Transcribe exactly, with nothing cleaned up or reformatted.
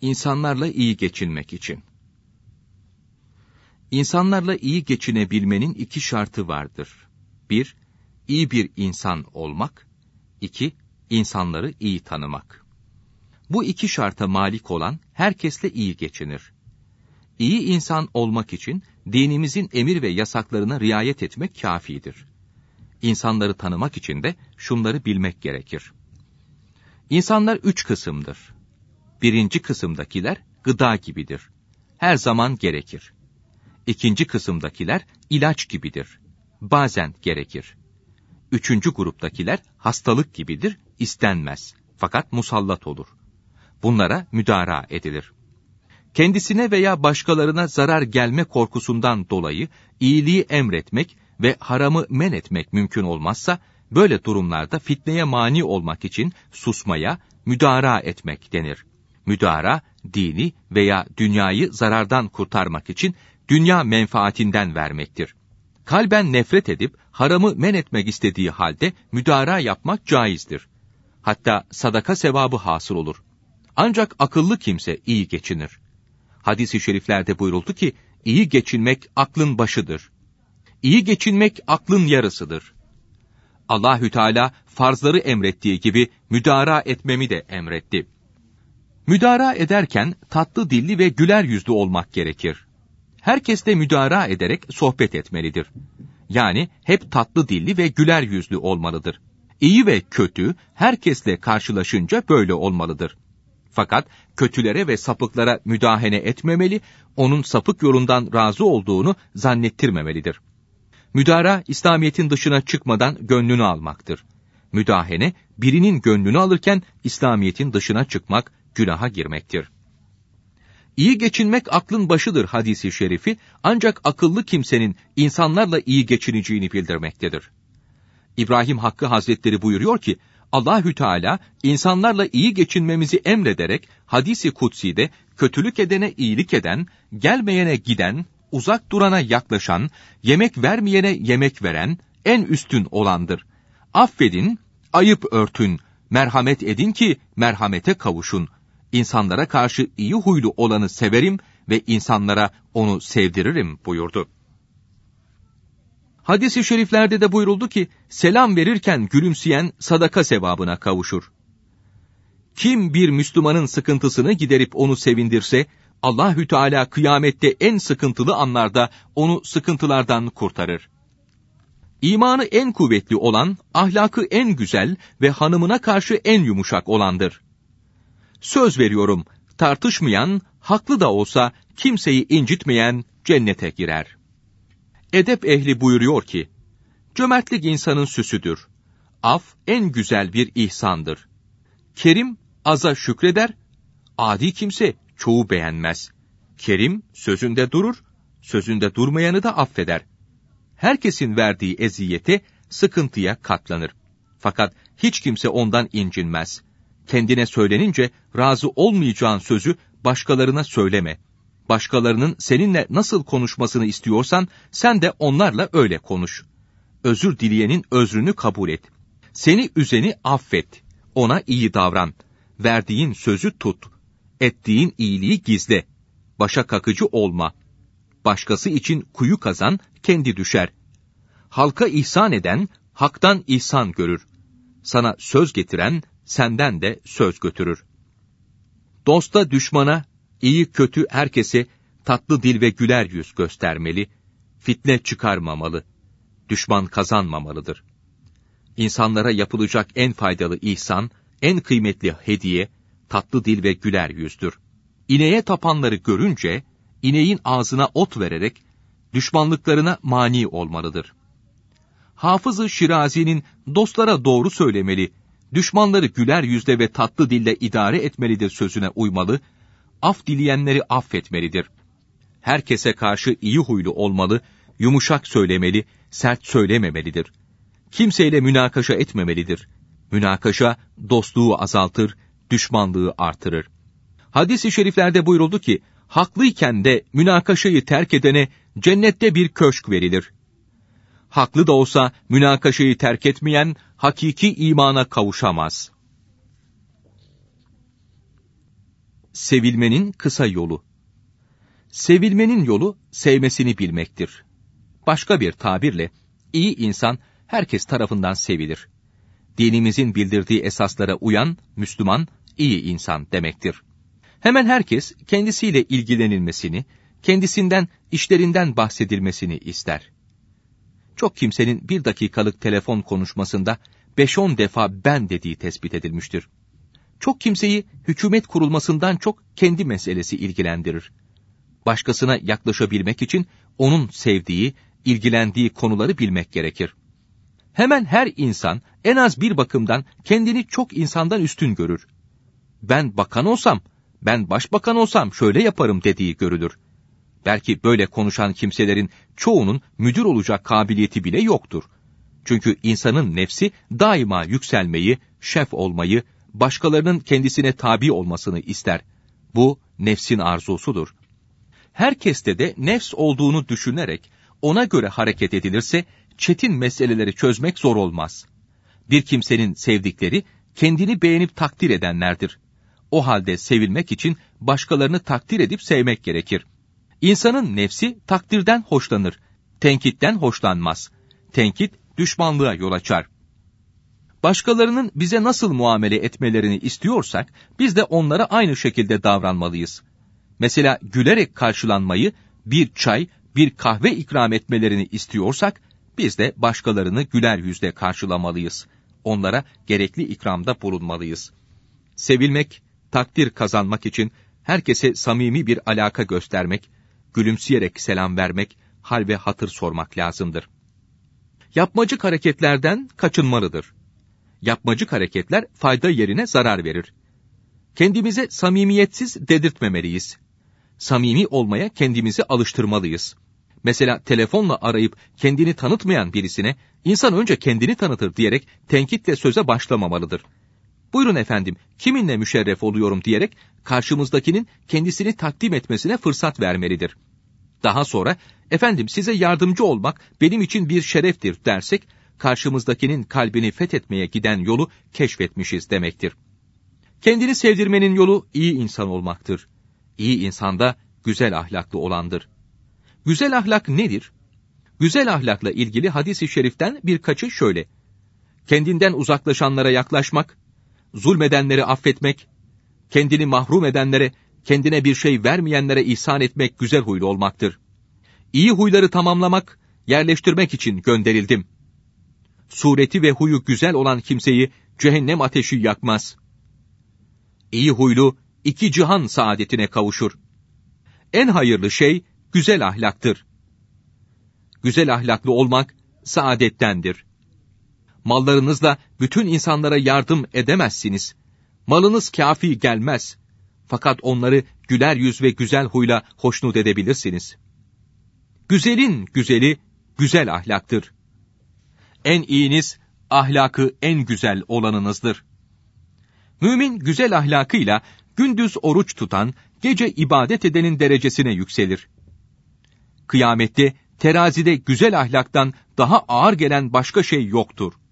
İnsanlarla iyi geçinmek için. İnsanlarla iyi geçinebilmenin iki şartı vardır. Bir, iyi bir insan olmak. İki, insanları iyi tanımak. Bu iki şarta malik olan herkesle iyi geçinir. İyi insan olmak için dinimizin emir ve yasaklarına riayet etmek kâfidir. İnsanları tanımak için de şunları bilmek gerekir. İnsanlar üç kısımdır. Birinci kısımdakiler gıda gibidir. Her zaman gerekir. İkinci kısımdakiler ilaç gibidir. Bazen gerekir. Üçüncü gruptakiler hastalık gibidir, istenmez. Fakat musallat olur. Bunlara müdara edilir. Kendisine veya başkalarına zarar gelme korkusundan dolayı iyiliği emretmek ve haramı men etmek mümkün olmazsa, böyle durumlarda fitneye mani olmak için susmaya, müdara etmek denir. Müdara, dini veya dünyayı zarardan kurtarmak için dünya menfaatinden vermektir. Kalben nefret edip haramı men etmek istediği halde müdara yapmak caizdir. Hatta sadaka sevabı hasıl olur. Ancak akıllı kimse iyi geçinir. Hadis-i şeriflerde buyuruldu ki, iyi geçinmek aklın başıdır. İyi geçinmek aklın yarısıdır. Allahü Teala farzları emrettiği gibi müdara etmemi de emretti. Müdara ederken tatlı dilli ve güler yüzlü olmak gerekir. Herkes de müdara ederek sohbet etmelidir. Yani hep tatlı dilli ve güler yüzlü olmalıdır. İyi ve kötü herkesle karşılaşınca böyle olmalıdır. Fakat kötülere ve sapıklara müdahale etmemeli, onun sapık yolundan razı olduğunu zannettirmemelidir. Müdara, İslamiyet'in dışına çıkmadan gönlünü almaktır. Müdahale, birinin gönlünü alırken İslamiyet'in dışına çıkmak, günaha girmektir. İyi geçinmek aklın başıdır hadisi şerifi, ancak akıllı kimsenin insanlarla iyi geçineceğini bildirmektedir. İbrahim Hakkı Hazretleri buyuruyor ki, Allahü Teala insanlarla iyi geçinmemizi emrederek hadis-i kutsi'de kötülük edene iyilik eden, gelmeyene giden, uzak durana yaklaşan, yemek vermeyene yemek veren en üstün olandır. Affedin, ayıp örtün, merhamet edin ki merhamete kavuşun. İnsanlara karşı iyi huylu olanı severim ve insanlara onu sevdiririm buyurdu. Hadis-i şeriflerde de buyuruldu ki, selam verirken gülümseyen sadaka sevabına kavuşur. Kim bir Müslümanın sıkıntısını giderip onu sevindirse, Allahü Teala kıyamette en sıkıntılı anlarda onu sıkıntılardan kurtarır. İmanı en kuvvetli olan, ahlakı en güzel ve hanımına karşı en yumuşak olandır. Söz veriyorum, tartışmayan, haklı da olsa kimseyi incitmeyen cennete girer. Edep ehli buyuruyor ki, cömertlik insanın süsüdür. Af en güzel bir ihsandır. Kerim aza şükreder, adi kimse çoğu beğenmez. Kerim sözünde durur, sözünde durmayanı da affeder. Herkesin verdiği eziyete, sıkıntıya katlanır. Fakat hiç kimse ondan incinmez. Kendine söylenince razı olmayacağın sözü başkalarına söyleme. Başkalarının seninle nasıl konuşmasını istiyorsan sen de onlarla öyle konuş. Özür dileyenin özrünü kabul et. Seni üzeni affet. Ona iyi davran. Verdiğin sözü tut. Ettiğin iyiliği gizle. Başa kakıcı olma. Başkası için kuyu kazan, kendi düşer. Halka ihsan eden, haktan ihsan görür. Sana söz getiren, senden de söz götürür. Dosta düşmana, iyi kötü herkese tatlı dil ve güler yüz göstermeli, fitne çıkarmamalı, düşman kazanmamalıdır. İnsanlara yapılacak en faydalı ihsan, en kıymetli hediye, tatlı dil ve güler yüzdür. İneğe tapanları görünce, ineğin ağzına ot vererek, düşmanlıklarına mani olmalıdır. Hafız-ı Şirazi'nin dostlara doğru söylemeli, düşmanları güler yüzle ve tatlı dille idare etmelidir sözüne uymalı, af dileyenleri affetmelidir. Herkese karşı iyi huylu olmalı, yumuşak söylemeli, sert söylememelidir. Kimseyle münakaşa etmemelidir. Münakaşa dostluğu azaltır, düşmanlığı artırır. Hadis-i şeriflerde buyuruldu ki, haklıyken de münakaşayı terk edene cennette bir köşk verilir. Haklı da olsa münakaşayı terk etmeyen hakiki imana kavuşamaz. Sevilmenin kısa yolu. Sevilmenin yolu sevmesini bilmektir. Başka bir tabirle, iyi insan herkes tarafından sevilir. Dinimizin bildirdiği esaslara uyan Müslüman, iyi insan demektir. Hemen herkes kendisiyle ilgilenilmesini, kendisinden, işlerinden bahsedilmesini ister. Çok kimsenin bir dakikalık telefon konuşmasında beş on defa ben dediği tespit edilmiştir. Çok kimseyi hükümet kurulmasından çok kendi meselesi ilgilendirir. Başkasına yaklaşabilmek için onun sevdiği, ilgilendiği konuları bilmek gerekir. Hemen her insan en az bir bakımdan kendini çok insandan üstün görür. Ben bakan olsam, ben başbakan olsam şöyle yaparım dediği görülür. Belki böyle konuşan kimselerin çoğunun müdür olacak kabiliyeti bile yoktur. Çünkü insanın nefsi daima yükselmeyi, şef olmayı, başkalarının kendisine tabi olmasını ister. Bu nefsin arzusudur. Herkeste de nefs olduğunu düşünerek ona göre hareket edilirse çetin meseleleri çözmek zor olmaz. Bir kimsenin sevdikleri kendini beğenip takdir edenlerdir. O halde sevilmek için başkalarını takdir edip sevmek gerekir. İnsanın nefsi takdirden hoşlanır, tenkitten hoşlanmaz. Tenkit düşmanlığa yol açar. Başkalarının bize nasıl muamele etmelerini istiyorsak, biz de onlara aynı şekilde davranmalıyız. Mesela gülerek karşılanmayı, bir çay, bir kahve ikram etmelerini istiyorsak, biz de başkalarını güler yüzle karşılamalıyız. Onlara gerekli ikramda bulunmalıyız. Sevilmek, takdir kazanmak için herkese samimi bir alaka göstermek, gülümseyerek selam vermek, hal ve hatır sormak lazımdır. Yapmacık hareketlerden kaçınmalıdır. Yapmacık hareketler fayda yerine zarar verir. Kendimize samimiyetsiz dedirtmemeliyiz. Samimi olmaya kendimizi alıştırmalıyız. Mesela telefonla arayıp kendini tanıtmayan birisine, insan önce kendini tanıtır diyerek tenkitle söze başlamamalıdır. Buyurun efendim, kiminle müşerref oluyorum diyerek karşımızdakinin kendisini takdim etmesine fırsat vermelidir. Daha sonra, efendim size yardımcı olmak benim için bir şereftir dersek, karşımızdakinin kalbini fethetmeye giden yolu keşfetmişiz demektir. Kendini sevdirmenin yolu iyi insan olmaktır. İyi insan da güzel ahlaklı olandır. Güzel ahlak nedir? Güzel ahlakla ilgili hadis-i şeriften birkaçı şöyle: kendinden uzaklaşanlara yaklaşmak, zulmedenleri affetmek, kendini mahrum edenlere, kendine bir şey vermeyenlere ihsan etmek güzel huylu olmaktır. İyi huyları tamamlamak, yerleştirmek için gönderildim. Sureti ve huyu güzel olan kimseyi cehennem ateşi yakmaz. İyi huylu iki cihan saadetine kavuşur. En hayırlı şey güzel ahlaktır. Güzel ahlaklı olmak saadettendir. Mallarınızla bütün insanlara yardım edemezsiniz. Malınız kâfi gelmez. Fakat onları güler yüz ve güzel huyla hoşnut edebilirsiniz. Güzelin güzeli güzel ahlaktır. En iyiniz ahlakı en güzel olanınızdır. Mümin güzel ahlakıyla gündüz oruç tutan, gece ibadet edenin derecesine yükselir. Kıyamette terazide güzel ahlaktan daha ağır gelen başka şey yoktur.